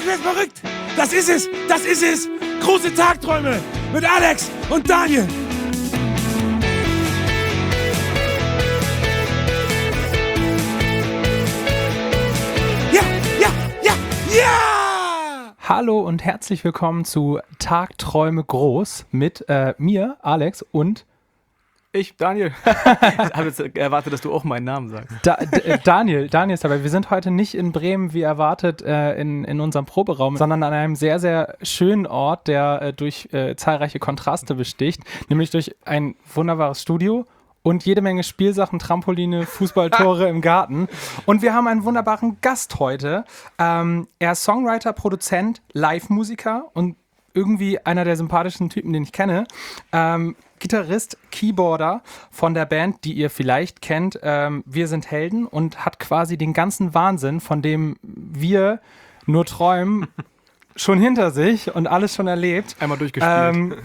werde verrückt. Das ist es. Das ist es. Große Tagträume mit Alex und Daniel. Ja, ja, ja, ja! Hallo und herzlich willkommen zu Tagträume groß mit mir, Alex, und ich, Daniel. Ich habe jetzt erwartet, dass du auch meinen Namen sagst. Daniel ist dabei. Wir sind heute nicht in Bremen, wie erwartet, in unserem Proberaum, sondern an einem sehr, sehr schönen Ort, der durch zahlreiche Kontraste besticht, nämlich durch ein wunderbares Studio und jede Menge Spielsachen, Trampoline, Fußballtore im Garten. Und wir haben einen wunderbaren Gast heute. Er ist Songwriter, Produzent, Live-Musiker und irgendwie einer der sympathischen Typen, den ich kenne. Gitarrist, Keyboarder von der Band, die ihr vielleicht kennt, Wir sind Helden, und hat quasi den ganzen Wahnsinn, von dem wir nur träumen, schon hinter sich und alles schon erlebt. Einmal durchgespielt.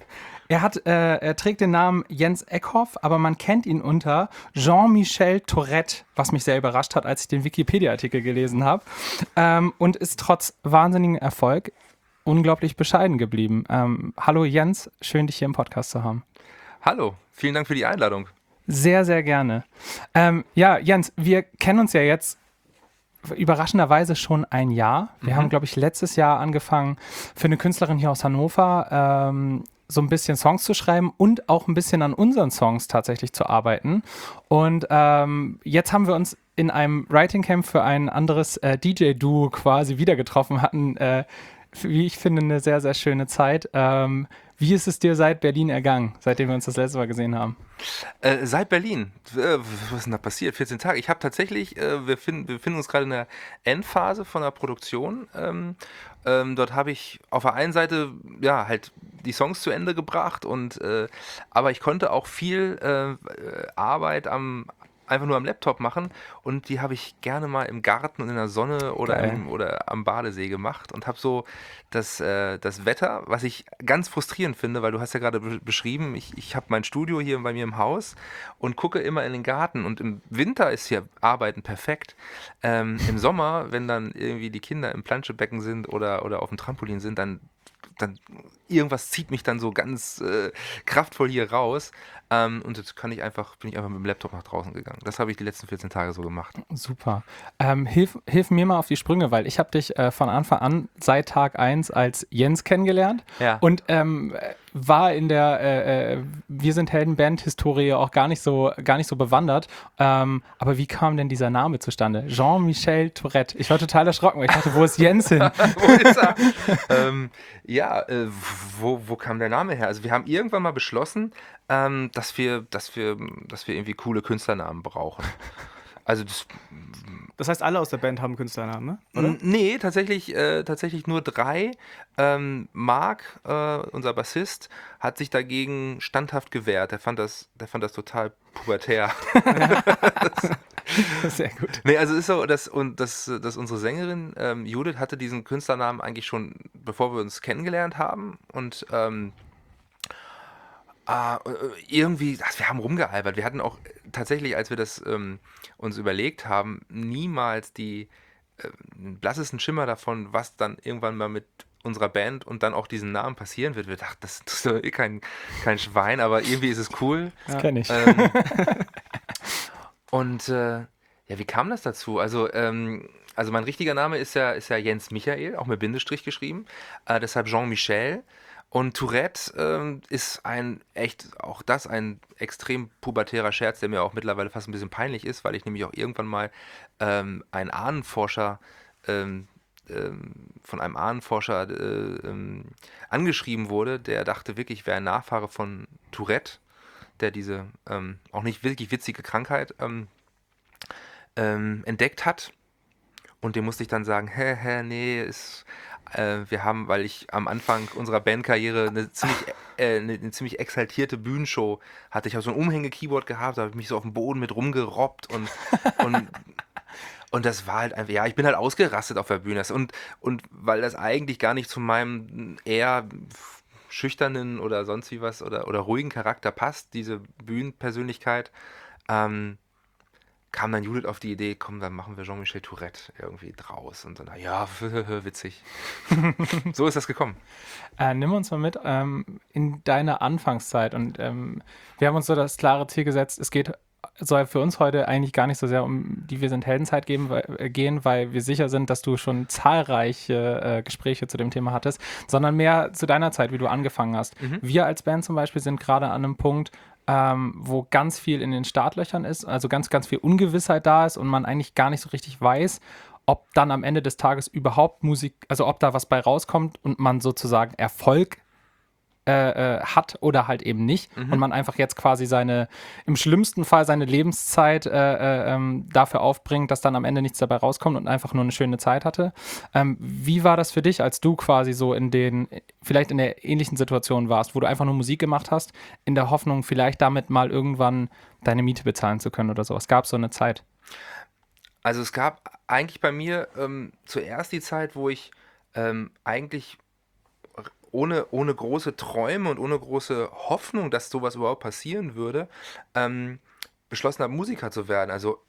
Er trägt den Namen Jens Eckhoff, aber man kennt ihn unter Jean-Michel Tourette, was mich sehr überrascht hat, als ich den Wikipedia-Artikel gelesen habe, und ist trotz wahnsinnigem Erfolg unglaublich bescheiden geblieben. Hallo Jens, schön, dich hier im Podcast zu haben. Hallo, vielen Dank für die Einladung. Sehr, sehr gerne. Ja, Jens, wir kennen uns ja jetzt überraschenderweise schon ein Jahr. Wir haben, glaube ich, letztes Jahr angefangen, für eine Künstlerin hier aus Hannover so ein bisschen Songs zu schreiben und auch ein bisschen an unseren Songs tatsächlich zu arbeiten. Und jetzt haben wir uns in einem Writing Camp für ein anderes DJ-Duo quasi wieder getroffen, hatten wie ich finde, eine sehr, sehr schöne Zeit. Wie ist es dir seit Berlin ergangen, seitdem wir uns das letzte Mal gesehen haben? Seit Berlin? Was ist denn da passiert? 14 Tage. Ich habe tatsächlich, wir befinden uns gerade in der Endphase von der Produktion. Dort habe ich auf der einen Seite ja halt die Songs zu Ende gebracht aber ich konnte auch viel Arbeit einfach nur am Laptop machen, und die habe ich gerne mal im Garten und in der Sonne oder am Badesee gemacht und habe so das Wetter, was ich ganz frustrierend finde, weil du hast ja gerade beschrieben, ich habe mein Studio hier bei mir im Haus und gucke immer in den Garten, und im Winter ist hier Arbeiten perfekt. Im Sommer, wenn dann irgendwie die Kinder im Planschebecken sind oder auf dem Trampolin sind, dann irgendwas zieht mich dann so ganz kraftvoll hier raus. Und jetzt bin ich einfach mit dem Laptop nach draußen gegangen. Das habe ich die letzten 14 Tage so gemacht. Super. Hilf mir mal auf die Sprünge, weil ich habe dich von Anfang an seit Tag 1 als Jens kennengelernt und war in der Wir sind Helden-Band-Historie auch gar nicht so bewandert. Aber wie kam denn dieser Name zustande? Jean-Michel Tourette. Ich war total erschrocken, weil ich dachte, wo ist Jens hin? Wo ist er? Wo kam der Name her? Also wir haben irgendwann mal beschlossen, dass wir irgendwie coole Künstlernamen brauchen. Also Das heißt, alle aus der Band haben Künstlernamen, ne? Oder? Nee, tatsächlich nur 3. Marc, unser Bassist, hat sich dagegen standhaft gewehrt. Der fand das total pubertär. Sehr gut. Nee, also es ist so, dass unsere Sängerin Judith hatte diesen Künstlernamen eigentlich schon, bevor wir uns kennengelernt haben, und irgendwie, wir haben rumgealbert. Wir hatten auch tatsächlich, als wir das uns überlegt haben, niemals die blassesten Schimmer davon, was dann irgendwann mal mit unserer Band und dann auch diesen Namen passieren wird. Wir dachten, das ist doch kein Schwein, aber irgendwie ist es cool. Das kenne ich. Wie kam das dazu? Also mein richtiger Name ist ja Jens Michael, auch mit Bindestrich geschrieben. Deshalb Jean-Michel. Und Tourette ist ein extrem pubertärer Scherz, der mir auch mittlerweile fast ein bisschen peinlich ist, weil ich nämlich auch irgendwann mal von einem Ahnenforscher angeschrieben wurde, der dachte wirklich, ich wäre ein Nachfahre von Tourette, der diese auch nicht wirklich witzige Krankheit entdeckt hat. Und dem musste ich dann sagen, nee, wir haben, weil ich am Anfang unserer Bandkarriere eine ziemlich exaltierte Bühnenshow hatte. Ich habe so ein Umhänge-Keyboard gehabt, da habe ich mich so auf dem Boden mit rumgerobbt und das war halt einfach, ich bin halt ausgerastet auf der Bühne. Und weil das eigentlich gar nicht zu meinem eher schüchternen oder sonst wie was oder ruhigen Charakter passt, diese Bühnenpersönlichkeit, kam dann Judith auf die Idee, komm, dann machen wir Jean-Michel Tourette irgendwie draus. Und dann, ja, witzig. So ist das gekommen. Nimm uns mal mit in deine Anfangszeit. Und wir haben uns so das klare Ziel gesetzt, soll für uns heute eigentlich gar nicht so sehr um die Wir sind Heldenzeit gehen, weil wir sicher sind, dass du schon zahlreiche Gespräche zu dem Thema hattest, sondern mehr zu deiner Zeit, wie du angefangen hast. Wir als Band zum Beispiel sind gerade an einem Punkt, wo ganz viel in den Startlöchern ist, also ganz, ganz viel Ungewissheit da ist und man eigentlich gar nicht so richtig weiß, ob dann am Ende des Tages überhaupt Musik, also ob da was bei rauskommt und man sozusagen Erfolg hat oder halt eben nicht und man einfach jetzt quasi im schlimmsten Fall seine Lebenszeit dafür aufbringt, dass dann am Ende nichts dabei rauskommt und einfach nur eine schöne Zeit hatte. Wie war das für dich, als du quasi so vielleicht in der ähnlichen Situation warst, wo du einfach nur Musik gemacht hast, in der Hoffnung, vielleicht damit mal irgendwann deine Miete bezahlen zu können oder sowas? Gab es so eine Zeit? Also es gab eigentlich bei mir zuerst die Zeit, wo ich eigentlich ohne große Träume und ohne große Hoffnung, dass sowas überhaupt passieren würde, beschlossen habe, Musiker zu werden. Also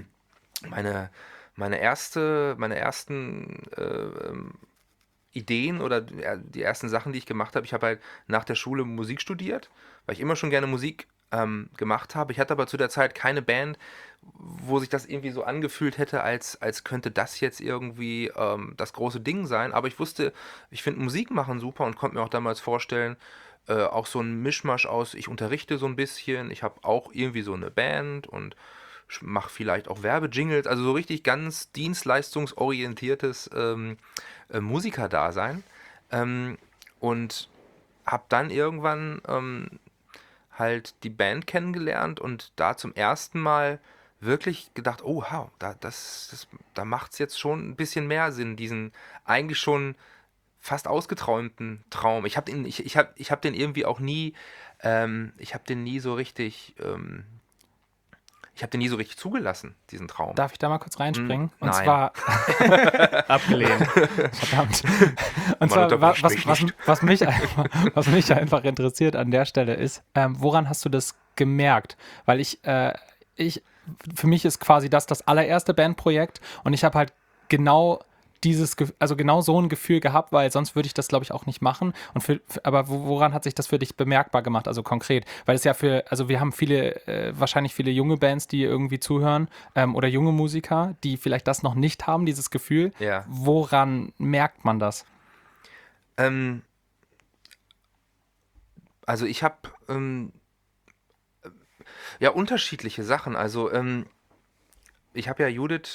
meine ersten Ideen oder die ersten Sachen, die ich gemacht habe, ich habe halt nach der Schule Musik studiert, weil ich immer schon gerne Musik gemacht habe. Ich hatte aber zu der Zeit keine Band, wo sich das irgendwie so angefühlt hätte, als könnte das jetzt irgendwie das große Ding sein. Aber ich wusste, ich finde Musik machen super und konnte mir auch damals vorstellen, auch so ein Mischmasch aus, ich unterrichte so ein bisschen, ich habe auch irgendwie so eine Band und mache vielleicht auch Werbejingles, also so richtig ganz dienstleistungsorientiertes Musikerdasein. Und habe dann irgendwann halt die Band kennengelernt und da zum ersten Mal wirklich gedacht, oh wow, da macht es jetzt schon ein bisschen mehr Sinn, diesen eigentlich schon fast ausgeträumten Traum. Ich hab den irgendwie auch nie, ich habe den nie so richtig, ich habe den nie so richtig zugelassen, diesen Traum. Darf ich da mal kurz reinspringen? Und Nein. zwar Abgelehnt. verdammt. Und Man zwar, unterbricht mich nicht. was mich einfach interessiert an der Stelle ist, woran hast du das gemerkt? Weil für mich ist quasi das allererste Bandprojekt und ich habe halt genau genau so ein Gefühl gehabt, weil sonst würde ich das, glaube ich, auch nicht machen. Aber woran hat sich das für dich bemerkbar gemacht, also konkret? Weil es ja also wir haben wahrscheinlich viele junge Bands, die irgendwie zuhören oder junge Musiker, die vielleicht das noch nicht haben, dieses Gefühl. Ja. Woran merkt man das? Also ich habe ja unterschiedliche Sachen. Also ich habe ja Judith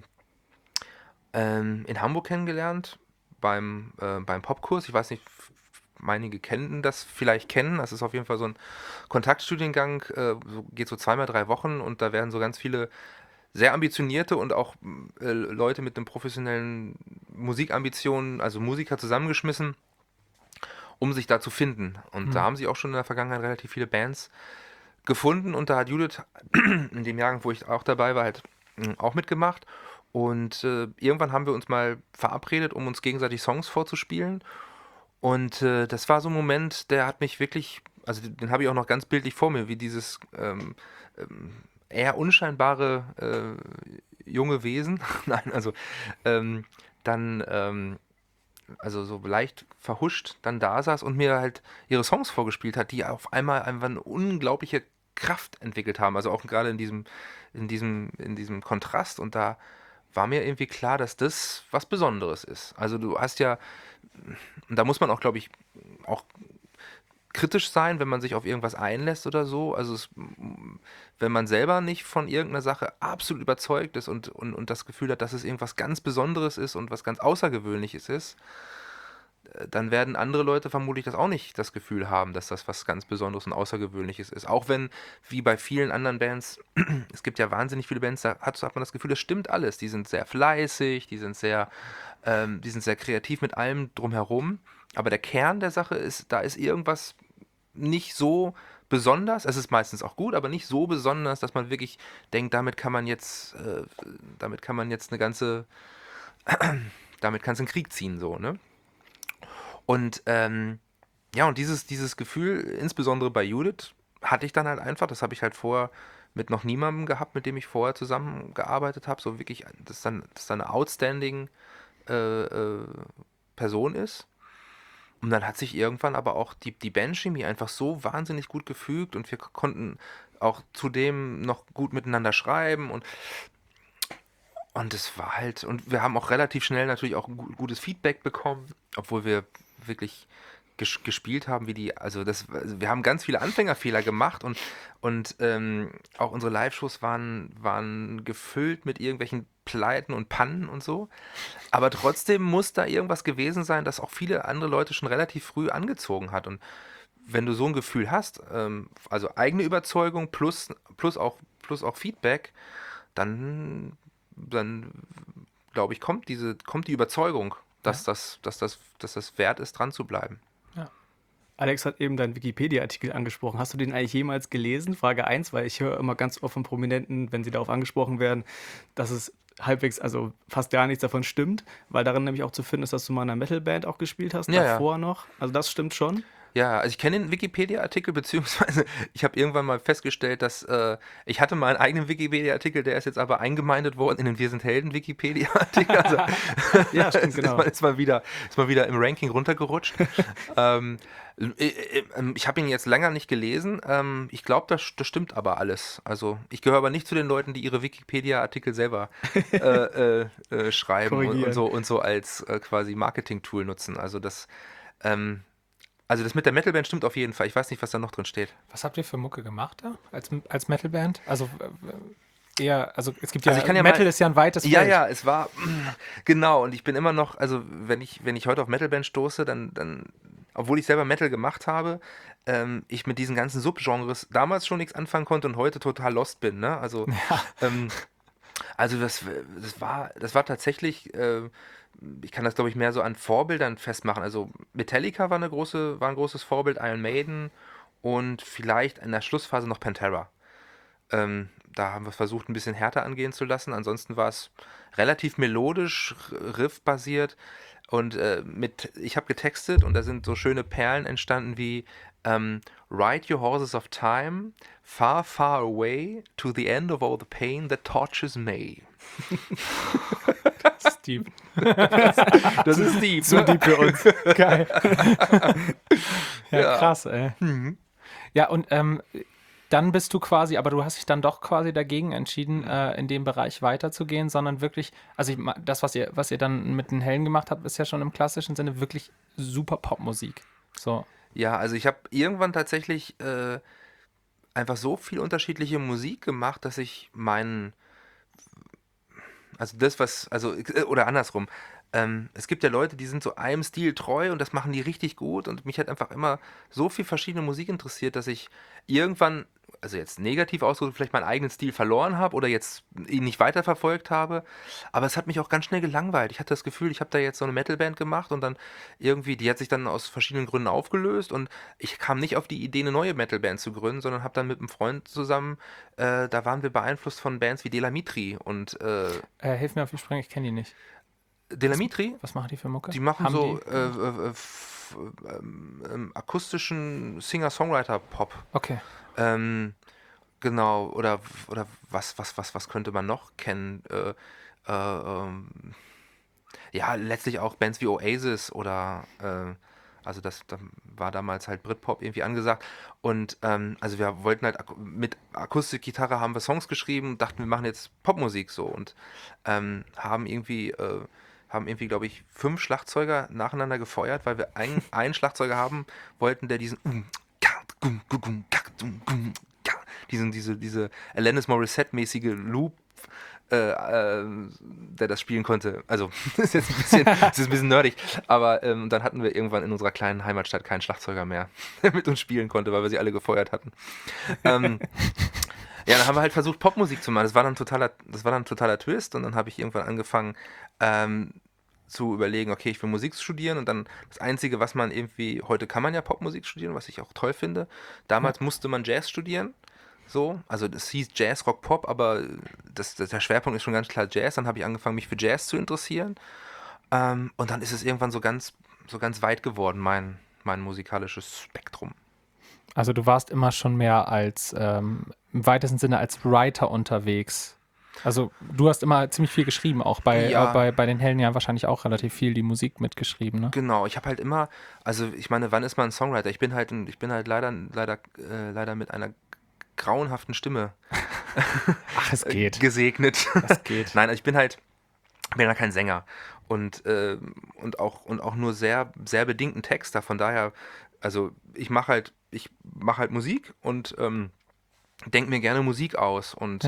in Hamburg kennengelernt beim Popkurs. Ich weiß nicht, einige vielleicht kennen. Das ist auf jeden Fall so ein Kontaktstudiengang, geht so 2-3 Wochen und da werden so ganz viele sehr ambitionierte und auch Leute mit einem professionellen Musikambitionen, also Musiker zusammengeschmissen, um sich da zu finden. Und da haben sie auch schon in der Vergangenheit relativ viele Bands gefunden und da hat Judith in dem Jahrgang, wo ich auch dabei war, halt auch mitgemacht. Und irgendwann haben wir uns mal verabredet, um uns gegenseitig Songs vorzuspielen. Und das war so ein Moment, der hat mich wirklich, also den habe ich auch noch ganz bildlich vor mir, wie dieses eher unscheinbare junge Wesen, nein, also also so leicht verhuscht dann da saß und mir halt ihre Songs vorgespielt hat, die auf einmal einfach eine unglaubliche Kraft entwickelt haben. Also auch gerade in diesem Kontrast. Und da war mir irgendwie klar, dass das was Besonderes ist. Also du hast ja, da muss man auch, glaube ich, auch kritisch sein, wenn man sich auf irgendwas einlässt oder so. Also wenn man selber nicht von irgendeiner Sache absolut überzeugt ist und das Gefühl hat, dass es irgendwas ganz Besonderes ist und was ganz Außergewöhnliches ist, dann werden andere Leute vermutlich das auch nicht das Gefühl haben, dass das was ganz Besonderes und Außergewöhnliches ist. Auch wenn, wie bei vielen anderen Bands, es gibt ja wahnsinnig viele Bands, da hat man das Gefühl, das stimmt alles. Die sind sehr fleißig, die sind sehr kreativ mit allem drumherum. Aber der Kern der Sache ist, da ist irgendwas nicht so besonders. Es ist meistens auch gut, aber nicht so besonders, dass man wirklich denkt, damit kann es einen Krieg ziehen, so, ne? Und ja, und dieses Gefühl, insbesondere bei Judith, hatte ich dann halt einfach, das habe ich halt vorher mit noch niemandem gehabt, mit dem ich vorher zusammengearbeitet habe. So wirklich, dass dann eine outstanding Person ist. Und dann hat sich irgendwann aber auch die Bandchemie einfach so wahnsinnig gut gefügt und wir konnten auch zudem noch gut miteinander schreiben und es war halt, und wir haben auch relativ schnell natürlich auch gutes Feedback bekommen, obwohl wir wirklich gespielt haben, also wir haben ganz viele Anfängerfehler gemacht und auch unsere Live-Shows waren gefüllt mit irgendwelchen Pleiten und Pannen und so. Aber trotzdem muss da irgendwas gewesen sein, das auch viele andere Leute schon relativ früh angezogen hat. Und wenn du so ein Gefühl hast, also eigene Überzeugung plus auch Feedback, dann glaube ich, kommt die Überzeugung, dass das wert ist, dran zu bleiben. Alex hat eben deinen Wikipedia-Artikel angesprochen. Hast du den eigentlich jemals gelesen? Frage 1, weil ich höre immer ganz oft von Prominenten, wenn sie darauf angesprochen werden, dass es halbwegs, also fast gar nichts davon stimmt, weil darin nämlich auch zu finden ist, dass du mal in einer Metalband auch gespielt hast, davor noch. Also das stimmt schon. Ja, also ich kenne den Wikipedia-Artikel, beziehungsweise ich habe irgendwann mal festgestellt, dass ich hatte mal einen eigenen Wikipedia-Artikel, der ist jetzt aber eingemeindet worden in den Wir sind Helden Wikipedia-Artikel. Also ja, stimmt, genau. ist mal wieder im Ranking runtergerutscht. Ich habe ihn jetzt länger nicht gelesen. Ich glaube, das stimmt aber alles. Also ich gehöre aber nicht zu den Leuten, die ihre Wikipedia-Artikel selber schreiben und so als quasi Marketing-Tool nutzen. Also das mit der Metalband stimmt auf jeden Fall. Ich weiß nicht, was da noch drin steht. Was habt ihr für Mucke gemacht da als Metalband? Also eher, also es gibt Metal ist ja ein weites Feld. Ja, es war genau. Und ich bin immer noch, also wenn ich heute auf Metalband stoße, dann obwohl ich selber Metal gemacht habe, ich mit diesen ganzen Subgenres damals schon nichts anfangen konnte und heute total lost bin. Ne? Also das war tatsächlich ich kann das, glaube ich, mehr so an Vorbildern festmachen. Also Metallica war ein großes Vorbild, Iron Maiden und vielleicht in der Schlussphase noch Pantera. Da haben wir versucht, ein bisschen härter angehen zu lassen. Ansonsten war es relativ melodisch, riffbasiert und ich habe getextet und da sind so schöne Perlen entstanden wie Ride your horses of time, far, far away, to the end of all the pain that tortures May. Deep. Das ist deep. So deep für uns. Geil. Ja, krass, ey. Mhm. Ja, und dann bist du quasi, aber du hast dich dann doch quasi dagegen entschieden, in dem Bereich weiterzugehen, sondern wirklich, also das, was ihr dann mit den Helden gemacht habt, ist ja schon im klassischen Sinne wirklich super Popmusik. So. Ja, also ich habe irgendwann tatsächlich einfach so viel unterschiedliche Musik gemacht, dass ich oder andersrum. Es gibt ja Leute, die sind so einem Stil treu und das machen die richtig gut und mich hat einfach immer so viel verschiedene Musik interessiert, dass ich irgendwann, also jetzt negativ ausgedrückt, vielleicht meinen eigenen Stil verloren habe oder jetzt ihn nicht weiterverfolgt habe, aber es hat mich auch ganz schnell gelangweilt. Ich hatte das Gefühl, ich habe da jetzt so eine Metalband gemacht und dann irgendwie, die hat sich dann aus verschiedenen Gründen aufgelöst und ich kam nicht auf die Idee, eine neue Metalband zu gründen, sondern habe dann mit einem Freund zusammen, da waren wir beeinflusst von Bands wie Delamitri und hilf mir auf die Sprünge, ich kenne die nicht. Delamitri? Was machen die für Mucke? Die machen akustischen Singer-Songwriter-Pop. Okay. Genau, oder was könnte man noch kennen? Ja, letztlich auch Bands wie Oasis oder also da war damals halt Britpop irgendwie angesagt und also wir wollten halt mit Akustikgitarre haben wir Songs geschrieben, dachten wir machen jetzt Popmusik so und haben irgendwie glaube ich 5 Schlagzeuger nacheinander gefeuert, weil wir einen Schlagzeuger haben wollten, der diesen diese Alanis Morissette-mäßige Loop, der das spielen konnte. Also, das ist jetzt ein bisschen nerdig, aber dann hatten wir irgendwann in unserer kleinen Heimatstadt keinen Schlagzeuger mehr, der mit uns spielen konnte, weil wir sie alle gefeuert hatten. Ja, dann haben wir halt versucht, Popmusik zu machen. Das war dann ein totaler Twist und dann habe ich irgendwann angefangen, zu überlegen, okay, ich will Musik studieren und dann das Einzige, was man irgendwie, heute kann man ja Popmusik studieren, was ich auch toll finde. Damals musste man Jazz studieren, so, also das hieß Jazz, Rock, Pop, aber der Schwerpunkt ist schon ganz klar Jazz. Dann habe ich angefangen, mich für Jazz zu interessieren und dann ist es irgendwann so ganz weit geworden, mein musikalisches Spektrum. Also du warst immer schon mehr als, im weitesten Sinne als Writer unterwegs. Also du hast immer ziemlich viel geschrieben, auch bei den Helden ja wahrscheinlich auch relativ viel die Musik mitgeschrieben, ne? Genau, ich habe halt immer, also ich meine, wann ist man ein Songwriter? Ich bin halt leider mit einer grauenhaften Stimme Ach, es geht. gesegnet. Es geht. Nein, also ich bin ja kein Sänger und auch nur sehr, sehr bedingten Texter. Von daher, also ich mache halt Musik und denke mir gerne Musik aus und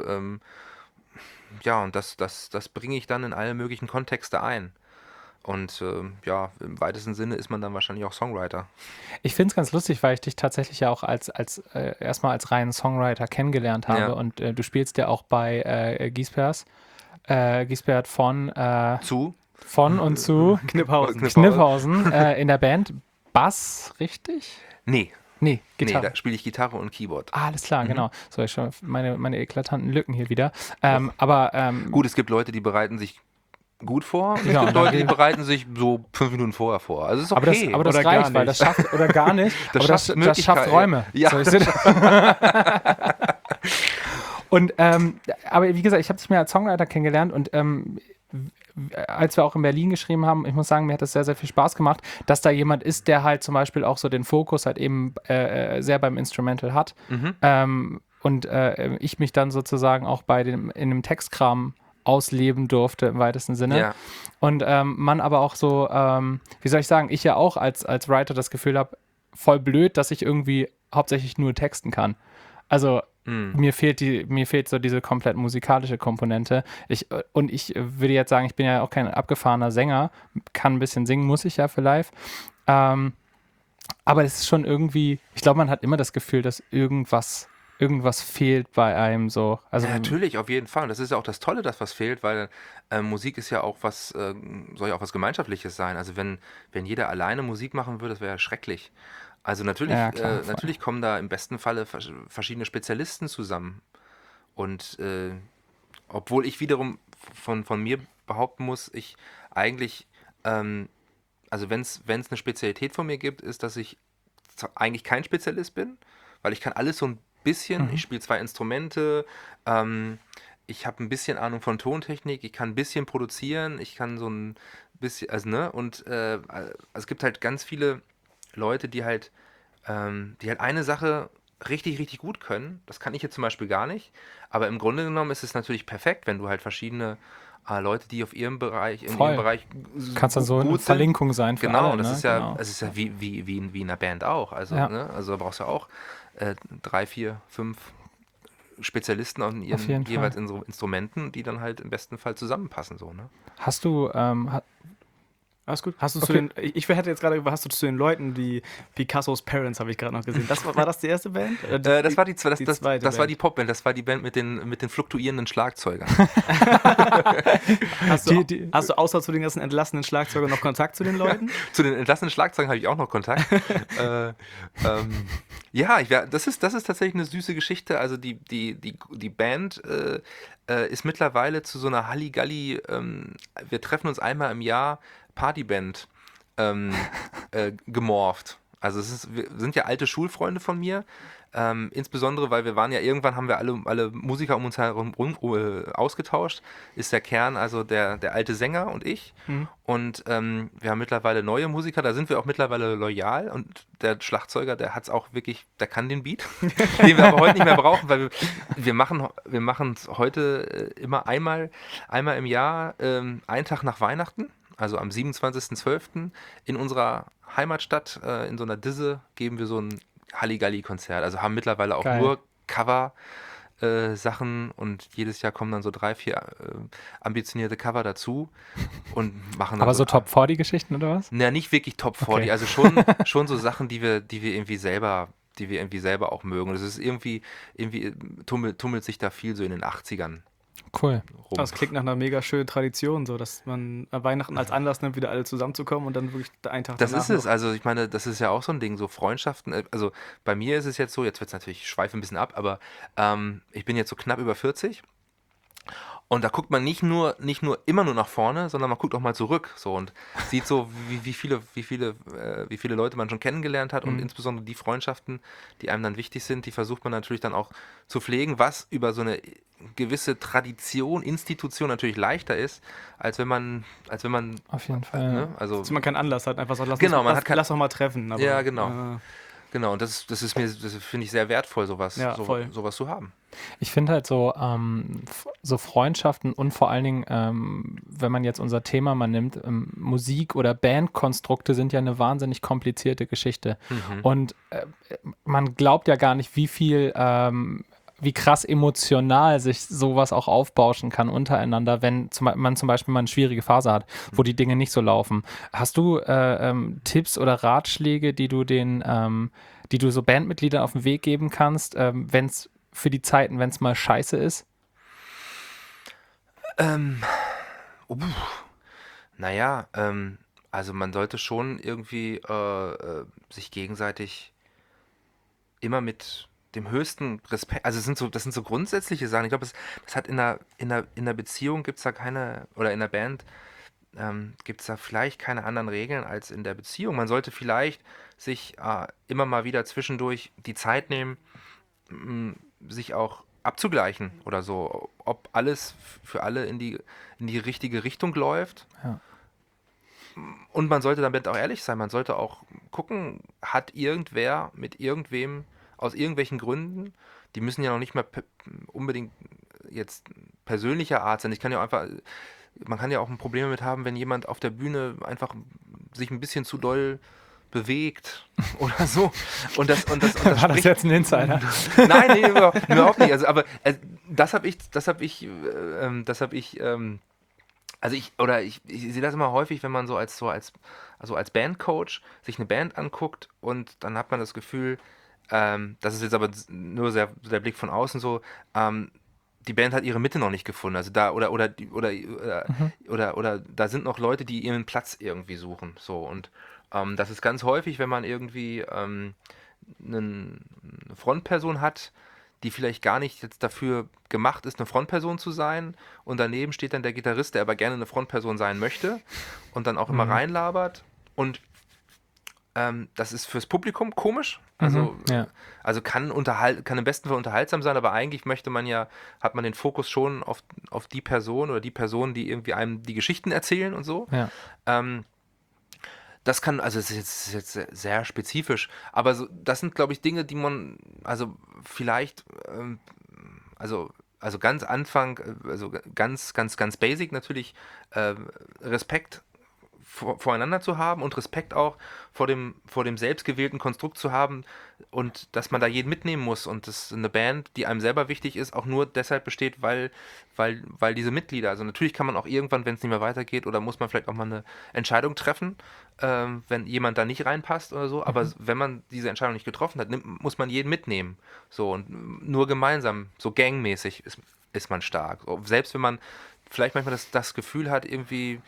und das bringe ich dann in alle möglichen Kontexte ein. Und im weitesten Sinne ist man dann wahrscheinlich auch Songwriter. Ich finde es ganz lustig, weil ich dich tatsächlich ja auch erstmal als reinen Songwriter kennengelernt habe Ja. und du spielst ja auch bei Giesbert von und zu Kniphausen. in der Band Bass, richtig? Nee, Nee, nee, Gitarre. da spiele ich Gitarre und Keyboard. Alles klar, genau. So, ich schon meine eklatanten Lücken hier wieder. Aber Gut, es gibt Leute, die bereiten sich gut vor. Und es Ja, gibt und dann Leute, die geht- bereiten sich so 5 Minuten vorher vor. Also ist okay. aber das Oder gar reicht, weil nicht. das schafft, oder gar nicht, Das aber schafft das schafft Möglichkeiten. Räume. Ja, So, und aber wie gesagt, ich habe dich mehr als Songwriter kennengelernt und als wir auch in Berlin geschrieben haben, ich muss sagen, mir hat das sehr, sehr viel Spaß gemacht, dass da jemand ist, der halt zum Beispiel auch so den Fokus halt eben sehr beim Instrumental hat. Und ich mich dann sozusagen auch in dem Textkram ausleben durfte im weitesten Sinne. Ja. Und man aber auch so, wie soll ich sagen, ich ja auch als Writer das Gefühl habe, voll blöd, dass ich irgendwie hauptsächlich nur texten kann. Also mir fehlt so diese komplett musikalische Komponente. Ich würde jetzt sagen, ich bin ja auch kein abgefahrener Sänger, kann ein bisschen singen, muss ich ja für live. Aber es ist schon irgendwie, ich glaube, man hat immer das Gefühl, dass irgendwas fehlt bei einem so. Also Ja, natürlich, auf jeden Fall. Das ist ja auch das Tolle, dass was fehlt, weil Musik ist ja auch soll ja auch was Gemeinschaftliches sein. Also wenn jeder alleine Musik machen würde, das wäre ja schrecklich. Also natürlich, Ja, klar, voll. natürlich kommen da im besten Falle verschiedene Spezialisten zusammen. Und obwohl ich wiederum von mir behaupten muss, ich eigentlich, also wenn es eine Spezialität von mir gibt, ist, dass ich eigentlich kein Spezialist bin, weil ich kann alles so ein bisschen, ich spiele 2 Instrumente, ich habe ein bisschen Ahnung von Tontechnik, ich kann ein bisschen produzieren, ich kann so ein bisschen, also ne, und es gibt halt ganz viele Leute, die halt eine Sache richtig, richtig gut können. Das kann ich jetzt zum Beispiel gar nicht. Aber im Grunde genommen ist es natürlich perfekt, wenn du halt verschiedene Leute, die in ihrem Bereich kannst dann so eine gut sind. Verlinkung sein für Genau, alle. und das Ne? ist ja, Genau. es ist ja wie in einer Band auch. Also, Ja. ne? Also da brauchst du auch 3, 4, 5 Spezialisten an Auf jeden ihren jeweils Instrumenten, die dann halt im besten Fall zusammenpassen. So, ne? Hast du, Alles gut. Hast du Okay. ich hätte jetzt gerade, hast du zu den Leuten, die Picassos Parents, habe ich gerade noch gesehen. War das die erste Band? Das war die zweite das war die Popband, das war die Band mit den fluktuierenden Schlagzeugern. Hast du, die- hast du außer zu den ganzen entlassenen Schlagzeugern noch Kontakt zu den Leuten? Zu den entlassenen Schlagzeugern habe ich auch noch Kontakt. Ja, das ist tatsächlich eine süße Geschichte. Also die Band ist mittlerweile zu so einer Halligalli, wir treffen uns einmal im Jahr, Partyband gemorpht. Also wir sind ja alte Schulfreunde von mir, insbesondere, weil irgendwann haben wir alle Musiker um uns herum ausgetauscht, ist der Kern, also der alte Sänger und ich. Und wir haben mittlerweile neue Musiker, da sind wir auch mittlerweile loyal und der Schlagzeuger, der hat's auch wirklich, der kann den Beat, den wir aber heute nicht mehr brauchen, weil wir machen es heute immer einmal im Jahr, einen Tag nach Weihnachten. Also am 27.12. in unserer Heimatstadt, in so einer Disse, geben wir so ein Halligalli-Konzert. Also haben mittlerweile auch Geil. nur Cover-Sachen und jedes Jahr kommen dann so 3, 4 ambitionierte Cover dazu und machen dann aber so Top 40 Geschichten oder was? Na, nicht wirklich Top 40, Okay. also schon so Sachen, die wir irgendwie selber auch mögen. Das ist irgendwie tummelt sich da viel so in den 80ern Cool. rum. Das klingt nach einer mega schönen Tradition, so dass man Weihnachten als Anlass nimmt, wieder alle zusammenzukommen und dann wirklich einen Tag Das danach ist es, noch. also ich meine, das ist ja auch so ein Ding, so Freundschaften, also bei mir ist es jetzt so, jetzt wird es natürlich, ich schweife ein bisschen ab, aber ich bin jetzt so knapp über 40 Und da guckt man nicht nur immer nur nach vorne, sondern man guckt auch mal zurück so und sieht so, wie viele Leute man schon kennengelernt hat und insbesondere die Freundschaften, die einem dann wichtig sind, die versucht man natürlich dann auch zu pflegen, was über so eine gewisse Tradition, Institution natürlich leichter ist, als wenn man Auf jeden Fall. ne, also Dass man keinen Anlass hat, einfach so, Genau, man hat lass doch mal treffen. Aber, Ja, genau. Genau, und das finde ich sehr wertvoll, sowas voll. zu haben. Ich finde halt so, so Freundschaften und vor allen Dingen, wenn man jetzt unser Thema mal nimmt, Musik- oder Bandkonstrukte sind ja eine wahnsinnig komplizierte Geschichte. Und man glaubt ja gar nicht, wie krass emotional sich sowas auch aufbauschen kann untereinander, wenn man zum Beispiel mal eine schwierige Phase hat, wo die Dinge nicht so laufen. Hast du Tipps oder Ratschläge, die du so Bandmitgliedern auf den Weg geben kannst, wenn es für die Zeiten, wenn es mal scheiße ist? Naja, also man sollte schon irgendwie sich gegenseitig immer mit dem höchsten Respekt, also das sind so grundsätzliche Sachen. Ich glaube, das hat in einer Beziehung gibt es da keine, oder in einer Band gibt es da vielleicht keine anderen Regeln als in der Beziehung. Man sollte vielleicht sich immer mal wieder zwischendurch die Zeit nehmen, sich auch abzugleichen oder so, ob alles für alle in die richtige Richtung läuft. Ja. Und man sollte damit auch ehrlich sein. Man sollte auch gucken, hat irgendwer mit irgendwem aus irgendwelchen Gründen, die müssen ja noch nicht mal unbedingt jetzt persönlicher Art sein. Man kann ja auch ein Problem damit haben, wenn jemand auf der Bühne einfach sich ein bisschen zu doll bewegt oder so. Und das War das spricht, jetzt ein Insider? Nein, nee, überhaupt nicht. Also, aber ich sehe das immer häufig, wenn man als Bandcoach sich eine Band anguckt und dann hat man das Gefühl, das ist jetzt aber nur der Blick von außen so, die Band hat ihre Mitte noch nicht gefunden. Also da oder da sind noch Leute, die ihren Platz irgendwie suchen. So und das ist ganz häufig, wenn man irgendwie eine Frontperson hat, die vielleicht gar nicht jetzt dafür gemacht ist, eine Frontperson zu sein. Und daneben steht dann der Gitarrist, der aber gerne eine Frontperson sein möchte und dann auch immer reinlabert. Und das ist fürs Publikum komisch. Also, also kann im besten Fall unterhaltsam sein, aber eigentlich hat man den Fokus schon auf die Person oder die Personen, die irgendwie einem die Geschichten erzählen und so. Ja. Das kann, also es ist jetzt sehr spezifisch, aber das sind, glaube ich, Dinge, die man, also vielleicht, also ganz Anfang, also ganz basic natürlich, Respekt voreinander zu haben und Respekt auch vor dem selbstgewählten Konstrukt zu haben und dass man da jeden mitnehmen muss und dass eine Band, die einem selber wichtig ist, auch nur deshalb besteht, weil diese Mitglieder, also natürlich kann man auch irgendwann, wenn es nicht mehr weitergeht oder muss man vielleicht auch mal eine Entscheidung treffen, wenn jemand da nicht reinpasst oder so, aber wenn man diese Entscheidung nicht getroffen hat, muss man jeden mitnehmen, so und nur gemeinsam, so gangmäßig ist man stark, so, selbst wenn man vielleicht manchmal das Gefühl hat, irgendwie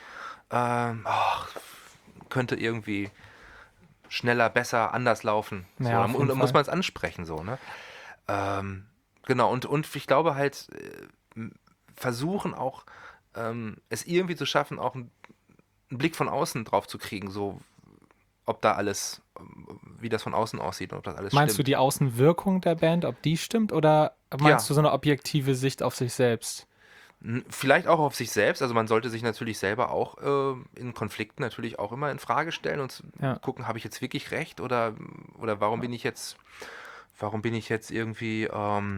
könnte irgendwie schneller, besser, anders laufen. So. Ja, Und dann muss man es ansprechen, so, ne? Genau, und ich glaube halt, versuchen auch, es irgendwie zu schaffen, auch einen Blick von außen drauf zu kriegen, so ob da alles, wie das von außen aussieht und ob das alles Meinst stimmt. du die Außenwirkung der Band, ob die stimmt, oder meinst du so eine objektive Sicht auf sich selbst? Vielleicht auch auf sich selbst, also man sollte sich natürlich selber auch in Konflikten natürlich auch immer in Frage stellen und gucken, habe ich jetzt wirklich recht oder warum bin ich jetzt irgendwie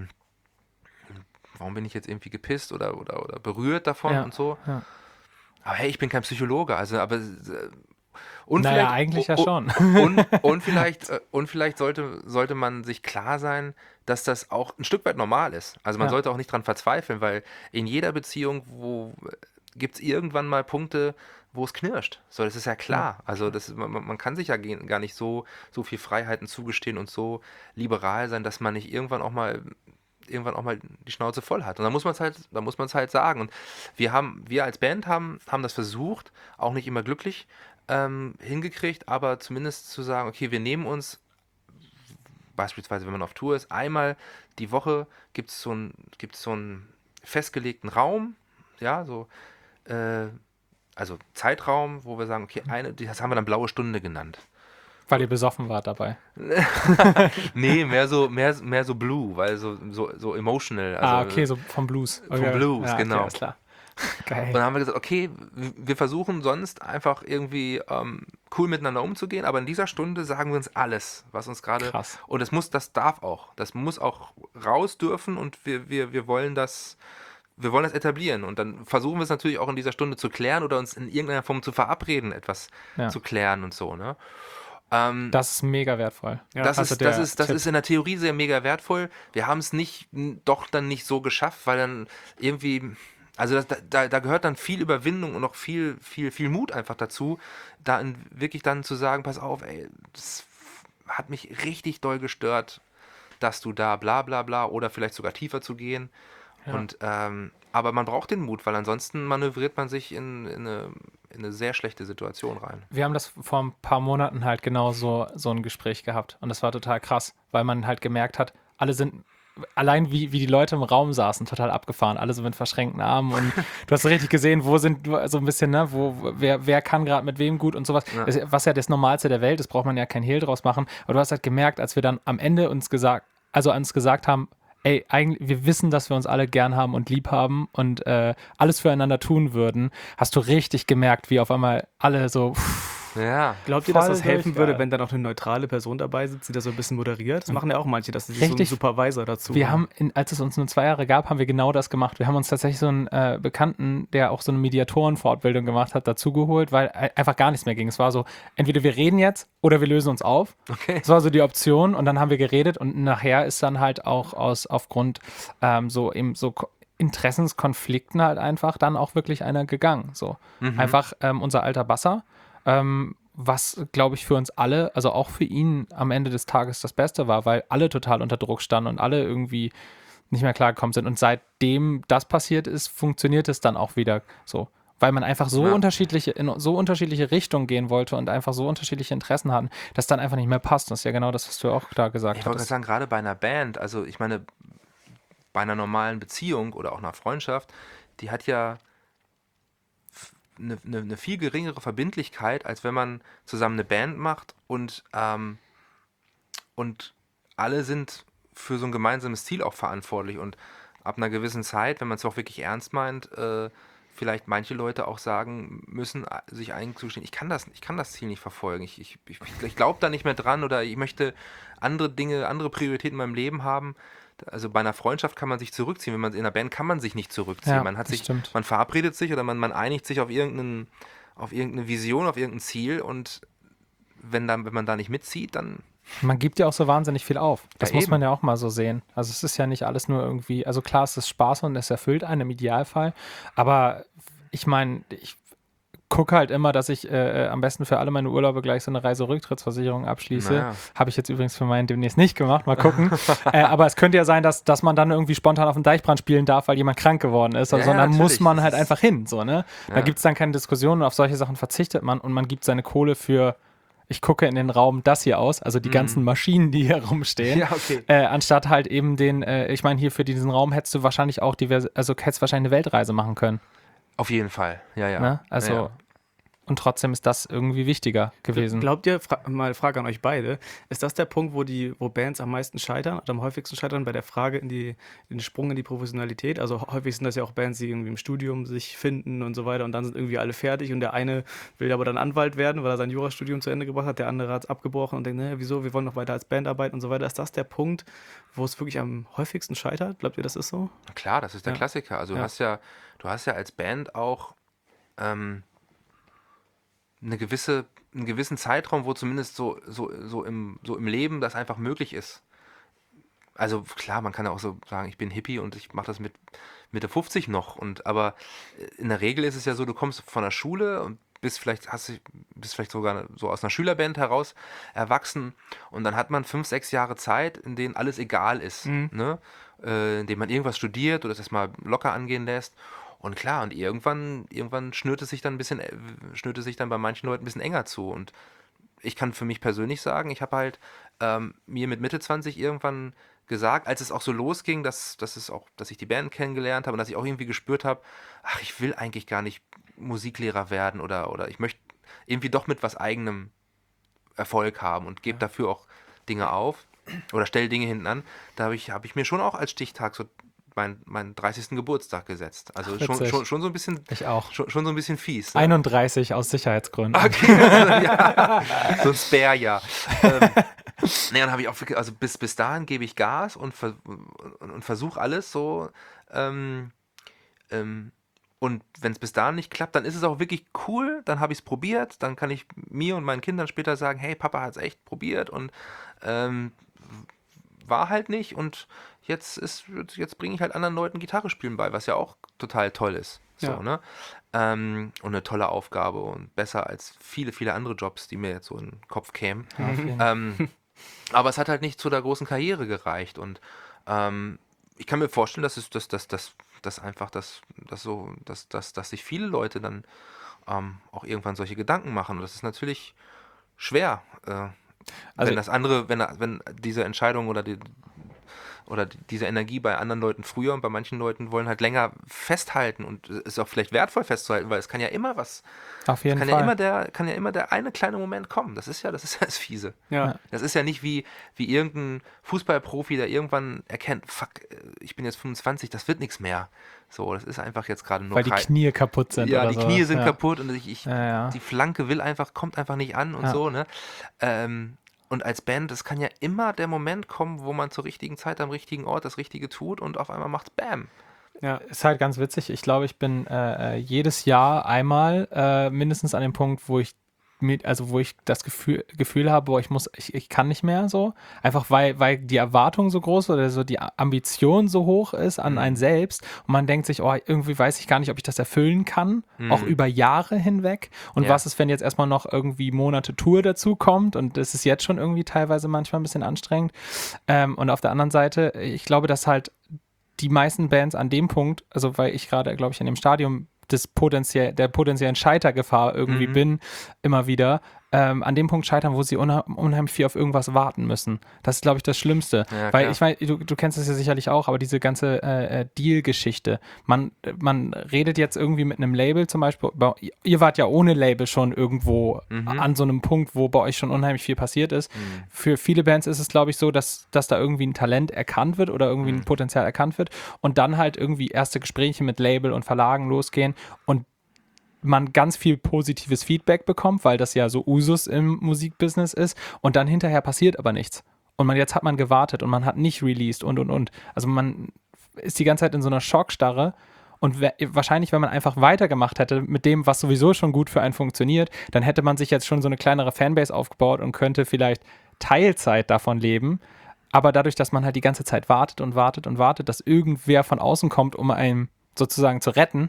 gepisst oder berührt davon und so. Ja. Aber hey, ich bin kein Psychologe, also und Naja, vielleicht, eigentlich ja schon. Und vielleicht sollte man sich klar sein, dass das auch ein Stück weit normal ist. Also man sollte auch nicht dran verzweifeln, weil in jeder Beziehung, gibt es irgendwann mal Punkte, wo es knirscht. So, das ist ja klar. Also man kann sich ja gar nicht so viel Freiheiten zugestehen und so liberal sein, dass man nicht irgendwann auch mal die Schnauze voll hat. Und dann muss man es halt sagen. Und wir als Band haben das versucht, auch nicht immer glücklich hingekriegt, aber zumindest zu sagen, okay, wir nehmen uns, beispielsweise wenn man auf Tour ist, einmal die Woche gibt es so einen festgelegten Raum, ja, so, also Zeitraum, wo wir sagen, okay, das haben wir dann blaue Stunde genannt. Weil ihr besoffen wart dabei. Nee, mehr so blue, weil so emotional. Also, Okay, so vom Blues. Vom Blues, ja, genau. Okay, alles klar. Geil. Und dann haben wir gesagt, okay, wir versuchen sonst einfach irgendwie cool miteinander umzugehen, aber in dieser Stunde sagen wir uns alles, was uns gerade... Krass. Und das muss auch raus dürfen und wir wollen das etablieren. Und dann versuchen wir es natürlich auch in dieser Stunde zu klären oder uns in irgendeiner Form zu verabreden, etwas zu klären und so, ne? Das ist mega wertföll. Ja, Das also ist in der Theorie sehr mega wertvoll. Wir haben es dann nicht so geschafft, weil dann irgendwie, also da gehört dann viel Überwindung und auch viel Mut einfach dazu, wirklich dann zu sagen, pass auf, ey, das hat mich richtig doll gestört, dass du da bla bla bla oder vielleicht sogar tiefer zu gehen. Ja. Und aber man braucht den Mut, weil ansonsten manövriert man sich in eine sehr schlechte Situation rein. Wir haben das vor ein paar Monaten halt genau so ein Gespräch gehabt. Und das war total krass, weil man halt gemerkt hat, alle sind, allein wie die Leute im Raum saßen, total abgefahren. Alle so mit verschränkten Armen. Und du hast so richtig gesehen, wo sind so ein bisschen, ne, wer kann gerade mit wem gut und sowas. Ja. Was ja das Normalste der Welt ist, braucht man ja kein Hehl draus machen. Aber du hast halt gemerkt, als wir dann am Ende uns gesagt haben, ey, eigentlich, wir wissen, dass wir uns alle gern haben und lieb haben und alles füreinander tun würden, hast du richtig gemerkt, wie auf einmal alle so... Ja. Glaubt ihr, dass das Voll helfen würde, durchgeil. wenn da noch eine neutrale Person dabei sitzt, die das so ein bisschen moderiert? Das machen ja auch manche, dass sie sich so einen Richtig. Supervisor dazu Wir haben, als es uns nur 2 Jahre gab, haben wir genau das gemacht. Wir haben uns tatsächlich so einen Bekannten, der auch so eine Mediatorenfortbildung gemacht hat, dazugeholt, weil einfach gar nichts mehr ging. Es war so, entweder wir reden jetzt oder wir lösen uns auf. Okay. Das war so die Option und dann haben wir geredet und nachher ist dann halt auch aufgrund so Interessenskonflikten halt einfach dann auch wirklich einer gegangen. So. Einfach unser alter Basser, was, glaube ich, für uns alle, also auch für ihn am Ende des Tages das Beste war, weil alle total unter Druck standen und alle irgendwie nicht mehr klargekommen sind. Und seitdem das passiert ist, funktioniert es dann auch wieder so. Weil man einfach in so unterschiedliche Richtungen gehen wollte und einfach so unterschiedliche Interessen hatten, dass dann einfach nicht mehr passt. Das ist ja genau das, was du auch da gesagt Ich wollte gerade hast. sagen, gerade bei einer Band, also ich meine, bei einer normalen Beziehung oder auch einer Freundschaft, die hat ja eine viel geringere Verbindlichkeit, als wenn man zusammen eine Band macht und alle sind für so ein gemeinsames Ziel auch verantwortlich. Und ab einer gewissen Zeit, wenn man es auch wirklich ernst meint, vielleicht manche Leute auch sagen müssen, sich einzugestehen, ich kann das Ziel nicht verfolgen, ich glaube da nicht mehr dran oder ich möchte andere Dinge, andere Prioritäten in meinem Leben haben. Also bei einer Freundschaft kann man sich zurückziehen, in einer Band kann man sich nicht zurückziehen. Ja, Man das stimmt. man verabredet sich oder man einigt sich auf irgendeine Vision, auf irgendein Ziel und wenn man da nicht mitzieht, dann Man gibt ja auch so wahnsinnig viel auf. Das Ja, muss eben. man ja auch mal so sehen. Also es ist ja nicht alles nur irgendwie, also klar, es ist Spaß und es erfüllt einen im Idealfall, aber ich meine, ich gucke halt immer, dass ich am besten für alle meine Urlaube gleich so eine Reiserücktrittsversicherung abschließe. Naja. Habe ich jetzt übrigens für meinen demnächst nicht gemacht, mal gucken. Aber es könnte ja sein, dass man dann irgendwie spontan auf dem Deichbrand spielen darf, weil jemand krank geworden ist. Ja, Sondern natürlich. muss man Das halt ist- einfach hin. So, ne? Da Ja. gibt es dann keine Diskussion und auf solche Sachen verzichtet man und man gibt seine Kohle für, ich gucke in den Raum das hier aus, also die ganzen Maschinen, die hier rumstehen. Ja, okay. Anstatt halt eben ich meine, hier für diesen Raum hättest du wahrscheinlich auch hättest wahrscheinlich eine Weltreise machen können. Auf jeden Fall, ja. Ne? Also, Ja. und trotzdem ist das irgendwie wichtiger gewesen. Glaubt ihr, mal Frage an euch beide, ist das der Punkt, wo Bands am meisten scheitern oder am häufigsten scheitern bei der Frage in den Sprung in die Professionalität? Also häufig sind das ja auch Bands, die irgendwie im Studium sich finden und so weiter und dann sind irgendwie alle fertig und der eine will aber dann Anwalt werden, weil er sein Jurastudium zu Ende gebracht hat, der andere hat es abgebrochen und denkt, wieso, wir wollen noch weiter als Band arbeiten und so weiter. Ist das der Punkt, wo es wirklich am häufigsten scheitert? Glaubt ihr, das ist so? Na klar, das ist der Ja. Klassiker. Also Ja. du hast ja als Band auch einen gewissen Zeitraum, wo zumindest so im Leben das einfach möglich ist. Also klar, man kann ja auch so sagen, ich bin Hippie und ich mache das mit Mitte 50 noch. Aber in der Regel ist es ja so, du kommst von der Schule und bist vielleicht sogar so aus einer Schülerband heraus erwachsen und dann hat man 5, 6 Jahre Zeit, in denen alles egal ist. Ne? In denen man irgendwas studiert oder es erstmal locker angehen lässt. Und klar, und irgendwann schnürt es sich dann bei manchen Leuten ein bisschen enger zu. Und ich kann für mich persönlich sagen, ich habe halt mir mit Mitte 20 irgendwann gesagt, als es auch so losging, dass ich die Band kennengelernt habe und dass ich auch irgendwie gespürt habe, ach, ich will eigentlich gar nicht Musiklehrer werden oder ich möchte irgendwie doch mit was eigenem Erfolg haben und gebe dafür auch Dinge auf oder stelle Dinge hinten an. Da habe ich mir schon auch als Stichtag so meinen 30. Geburtstag gesetzt. Also Witzig. schon so ein bisschen, Ich auch. schon so ein bisschen fies. Ne? 31 aus Sicherheitsgründen. Okay, also, ja, so ein Spare-Jahr. Nee, dann habe ich auch wirklich, also bis dahin gebe ich Gas und versuche alles so. Und wenn es bis dahin nicht klappt, dann ist es auch wirklich cool, dann habe ich es probiert, dann kann ich mir und meinen Kindern später sagen, hey, Papa hat es echt probiert und war halt nicht und jetzt bringe ich halt anderen Leuten Gitarre spielen bei, was ja auch total toll ist. So, Ja. ne? Und eine tolle Aufgabe und besser als viele, viele andere Jobs, die mir jetzt so in den Kopf kämen. Ja, auf jeden Fall. Aber es hat halt nicht zu der großen Karriere gereicht und ich kann mir vorstellen, dass sich viele Leute dann auch irgendwann solche Gedanken machen. Und das ist natürlich schwer, Also- wenn diese Entscheidung oder diese Energie bei anderen Leuten früher und bei manchen Leuten wollen halt länger festhalten und es ist auch vielleicht wertvoll festzuhalten, weil es kann ja immer was, Auf jeden kann Fall. ja immer der eine kleine Moment kommen. Das ist ja das Fiese. Ja. Das ist ja nicht wie irgendein Fußballprofi, der irgendwann erkennt, fuck, ich bin jetzt 25, das wird nichts mehr. So, das ist einfach jetzt gerade nur Weil die Knie kaputt sind. ja, oder die sowas. Knie sind Ja. kaputt und Ja. die Flanke kommt einfach nicht an und Ja. so, ne? Und als Band, es kann ja immer der Moment kommen, wo man zur richtigen Zeit am richtigen Ort das Richtige tut und auf einmal macht's Bam. Ja. Ist halt ganz witzig. Ich glaube, ich bin jedes Jahr einmal mindestens an dem Punkt, wo ich das Gefühl habe, boah, ich kann nicht mehr so. Einfach weil die Erwartung so groß oder so die Ambition so hoch ist an einen selbst und man denkt sich, oh, irgendwie weiß ich gar nicht, ob ich das erfüllen kann, auch über Jahre hinweg. Und Ja. was ist, wenn jetzt erstmal noch irgendwie Monate Tour dazu kommt und das ist jetzt schon irgendwie teilweise manchmal ein bisschen anstrengend. Und auf der anderen Seite, ich glaube, dass halt die meisten Bands an dem Punkt, also weil ich gerade, glaube ich, in dem Stadium der potenziellen Scheitergefahr irgendwie bin, immer wieder, an dem Punkt scheitern, wo sie unheimlich viel auf irgendwas warten müssen. Das ist, glaube ich, das Schlimmste. Ja, Weil klar. ich meine, du kennst das ja sicherlich auch, aber diese ganze Deal-Geschichte, man redet jetzt irgendwie mit einem Label zum Beispiel, ihr wart ja ohne Label schon irgendwo an so einem Punkt, wo bei euch schon unheimlich viel passiert ist. Für viele Bands ist es, glaube ich, so, dass da irgendwie ein Talent erkannt wird oder irgendwie ein Potenzial erkannt wird und dann halt irgendwie erste Gespräche mit Label und Verlagen losgehen und man ganz viel positives Feedback bekommt, weil das ja so Usus im Musikbusiness ist und dann hinterher passiert aber nichts. Und jetzt hat man gewartet und man hat nicht released und. Also man ist die ganze Zeit in so einer Schockstarre und wahrscheinlich, wenn man einfach weitergemacht hätte mit dem, was sowieso schon gut für einen funktioniert, dann hätte man sich jetzt schon so eine kleinere Fanbase aufgebaut und könnte vielleicht Teilzeit davon leben. Aber dadurch, dass man halt die ganze Zeit wartet und wartet und wartet, dass irgendwer von außen kommt, um einen sozusagen zu retten,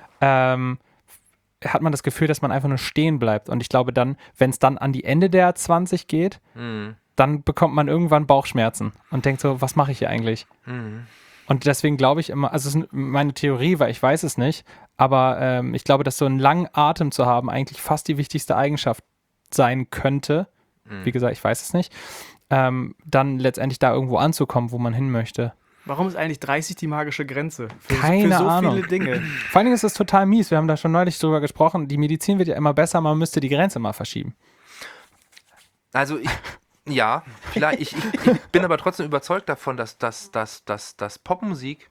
hat man das Gefühl, dass man einfach nur stehen bleibt. Und ich glaube dann, wenn es dann an die Ende der 20 geht, dann bekommt man irgendwann Bauchschmerzen und denkt so, was mache ich hier eigentlich? Und deswegen glaube ich immer, also es ist meine Theorie, weil ich weiß es nicht, aber ich glaube, dass so einen langen Atem zu haben eigentlich fast die wichtigste Eigenschaft sein könnte. Wie gesagt, ich weiß es nicht. Dann letztendlich da irgendwo anzukommen, wo man hin möchte. Warum ist eigentlich 30 die magische Grenze? Keine für so Ahnung. viele Dinge. Vor allen Dingen ist es total mies. Wir haben da schon neulich drüber gesprochen. Die Medizin wird ja immer besser, man müsste die Grenze mal verschieben. Also ja, vielleicht, ich bin aber trotzdem überzeugt davon, dass Popmusik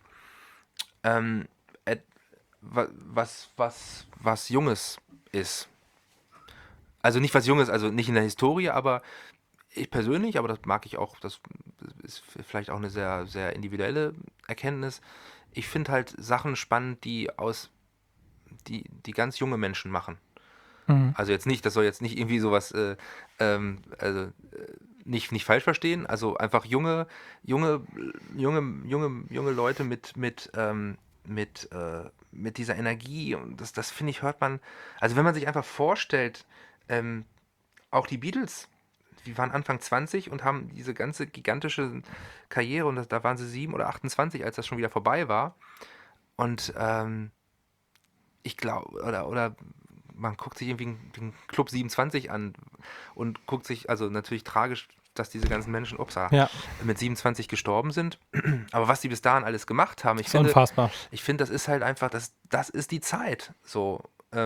was Junges ist. Also nicht was Junges, also nicht in der Historie, aber ich persönlich, aber das mag ich auch, das ist vielleicht auch eine sehr, sehr individuelle Erkenntnis. Ich finde halt Sachen spannend, die ganz junge Menschen machen. Also jetzt nicht, das soll jetzt nicht irgendwie sowas, nicht falsch verstehen. Also einfach junge Leute mit dieser Energie und das finde ich, hört man. Also wenn man sich einfach vorstellt, auch die Beatles, die waren Anfang 20 und haben diese ganze gigantische Karriere und da waren sie 7 oder 28, als das schon wieder vorbei war. Und ich glaube, oder man guckt sich irgendwie den Club 27 an und guckt sich, also natürlich tragisch, dass diese ganzen Menschen mit 27 gestorben sind. Aber was die bis dahin alles gemacht haben, ich finde, unfassbar. Ich finde, das ist halt einfach, das ist die Zeit. So,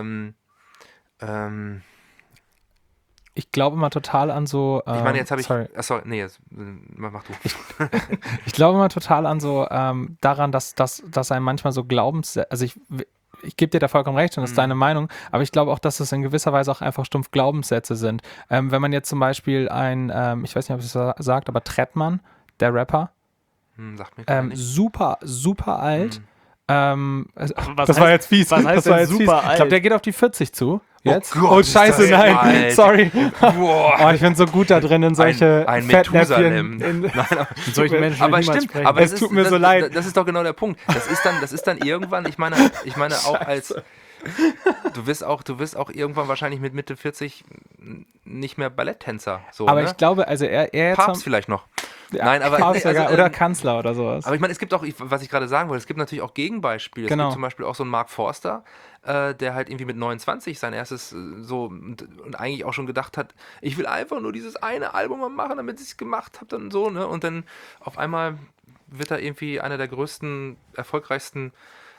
Ich glaube mal total an so. ich meine, jetzt habe ich. Sorry. Achso, nee, jetzt mach du. Ich glaube mal total an so daran, dass einem manchmal so also ich gebe dir da vollkommen recht und das ist deine Meinung, aber ich glaube auch, dass es in gewisser Weise auch einfach stumpf Glaubenssätze sind. Wenn man jetzt zum Beispiel ich weiß nicht, ob es sagt, aber Trettmann, der Rapper, Sagt mir gar nicht. super, super alt. Was das war jetzt fies. Was heißt das war denn jetzt fies. super alt? Ich glaube, der geht auf die 40 zu. Jetzt? Gott, Oh, ist scheiße, das nein. alt. Sorry. Boah. Oh, ich bin so gut da drin in solche ein Fettnäpfchen. Methusalem. Mit solchen Menschen Aber will ich niemals stimmt, sprechen. aber Es tut mir so leid. Das ist doch genau der Punkt. Das ist dann irgendwann, ich meine auch als du wirst auch irgendwann wahrscheinlich mit Mitte 40 nicht mehr Balletttänzer. So, Aber ne? ich glaube, also er jetzt Papst vielleicht noch. Nein, aber Papst nee, also, sogar, oder Kanzler oder sowas. aber ich meine, es gibt auch, was ich gerade sagen wollte, es gibt natürlich auch Gegenbeispiele. Genau. Es gibt zum Beispiel auch so einen Mark Forster, der halt irgendwie mit 29 sein erstes und eigentlich auch schon gedacht hat, ich will einfach nur dieses eine Album mal machen, damit ich es gemacht habe, dann so, ne? Und dann auf einmal wird er irgendwie einer der größten, erfolgreichsten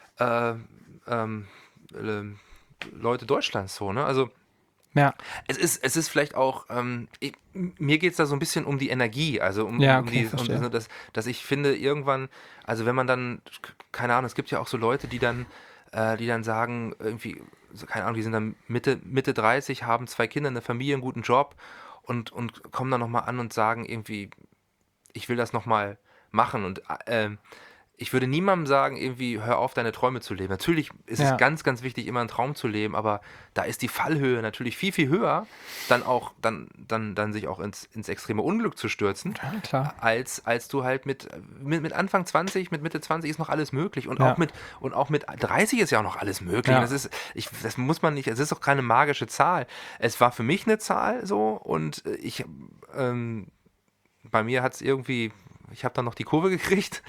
Leute Deutschlands, so, ne? Also Ja. es ist vielleicht auch, mir geht es da so ein bisschen um die Energie, also verstehe. dass ich finde, irgendwann, also wenn man dann, keine Ahnung, es gibt ja auch so Leute, die dann sagen, irgendwie, keine Ahnung, die sind dann Mitte 30, haben 2 Kinder, eine Familie, einen guten Job und kommen dann nochmal an und sagen irgendwie, ich will das nochmal machen und ich würde niemandem sagen, irgendwie, hör auf, deine Träume zu leben. Natürlich ist es ganz, ganz wichtig, immer einen Traum zu leben, aber da ist die Fallhöhe natürlich viel, viel höher, dann sich auch ins extreme Unglück zu stürzen, Ja, klar. als du halt mit Anfang 20, mit Mitte 20 ist noch alles möglich und auch mit 30 ist ja auch noch alles möglich. Ja. Das muss man nicht, es ist auch keine magische Zahl. Es war für mich eine Zahl so und bei mir hat es irgendwie, ich habe dann noch die Kurve gekriegt.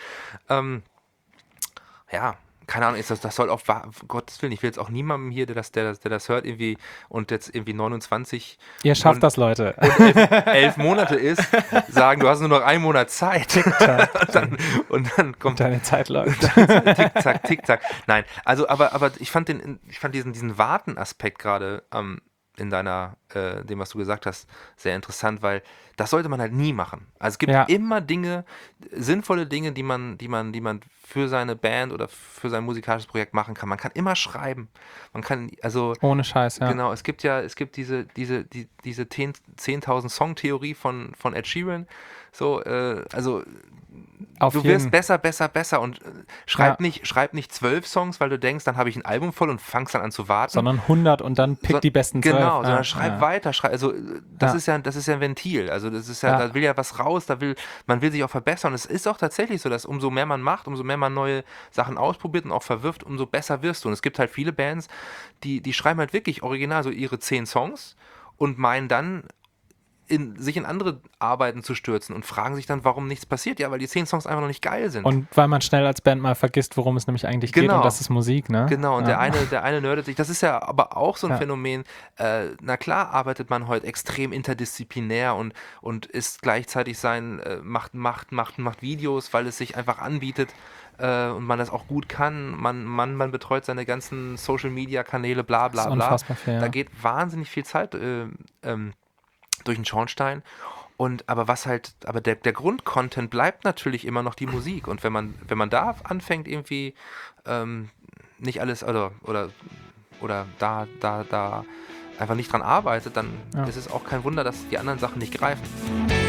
Ja, keine Ahnung, das soll auf Gottes Willen, ich will jetzt auch niemandem hier, der das hört irgendwie und jetzt irgendwie 29 Ihr schafft das, Leute. und 11 Monate ist, sagen, du hast nur noch einen Monat Zeit. und dann kommt Deine Zeit läuft. Tick-Zack, Tick-Zack. Nein, also aber ich fand diesen Warten-Aspekt gerade in dem, was du gesagt hast, sehr interessant, weil das sollte man halt nie machen. Also es gibt immer Dinge, sinnvolle Dinge, die man für seine Band oder für sein musikalisches Projekt machen kann. Man kann immer schreiben. Man kann, also Ohne Scheiß, ja. Genau, es gibt diese 10.000 Song-Theorie von Ed Sheeran. So, also du wirst besser und schreib nicht 12 Songs, weil du denkst, dann habe ich ein Album voll und fangst dann an zu warten. Sondern 100 und dann pick die besten 12. Genau, sondern schreib weiter. Also das ist ja ein Ventil. Also das ist ja, da will ja was raus, man will sich auch verbessern. Es ist auch tatsächlich so, dass umso mehr man macht, umso mehr man neue Sachen ausprobiert und auch verwirft, umso besser wirst du. Und es gibt halt viele Bands, die schreiben halt wirklich original so ihre 10 Songs und meinen dann sich in andere Arbeiten zu stürzen und fragen sich dann, warum nichts passiert. Ja, weil die 10 Songs einfach noch nicht geil sind. Und weil man schnell als Band mal vergisst, worum es nämlich eigentlich geht, und das ist Musik, ne? Genau, und der eine nerdet sich. Das ist ja aber auch so ein Phänomen. Na klar arbeitet man heute extrem interdisziplinär und ist gleichzeitig macht Videos, weil es sich einfach anbietet und man das auch gut kann. Man betreut seine ganzen Social-Media-Kanäle, bla bla bla. Unfassbar viel, Da geht wahnsinnig viel Zeit durch den Schornstein. Aber der Grundcontent bleibt natürlich immer noch die Musik. Und wenn man da anfängt, irgendwie nicht alles oder da einfach nicht dran arbeitet, dann ist es auch kein Wunder, dass die anderen Sachen nicht greifen.